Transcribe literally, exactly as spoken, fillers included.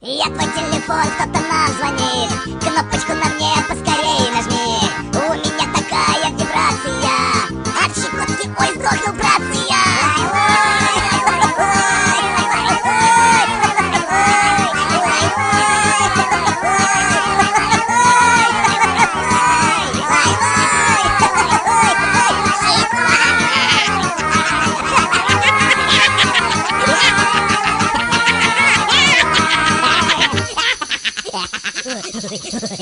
Я твой телефон, кто-то нам звонит. Кнопочку на мне поскорей нажми. У меня такая вибрация от щекотки, ой, сдохну, братцы, я.